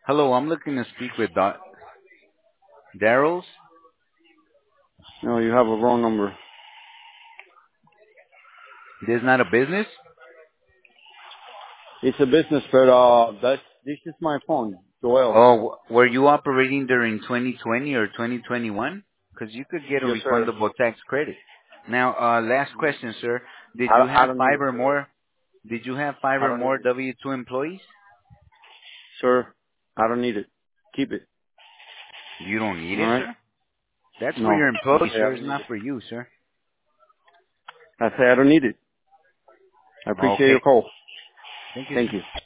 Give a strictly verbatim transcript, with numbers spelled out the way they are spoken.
Hello, I'm looking to speak with Da- Daryl's. No, you have a wrong number. This is not a business? It's a business, but uh, that's this is my phone, Joel. Oh, w- were you operating during twenty twenty or twenty twenty-one? Because you could get a Yes, sir. refundable tax credit. Now, uh, last question, sir. Did you I, I have don't need five it, or sir. more? Did you have five I or don't need more it, W two employees? sir. I don't need it. Keep it. You don't need All it, right? sir? That's No, for your I employees, say I sir. It's don't need not it. for you, sir. I say I don't need it. I appreciate Okay. your call. Thank you, Thank sir. you.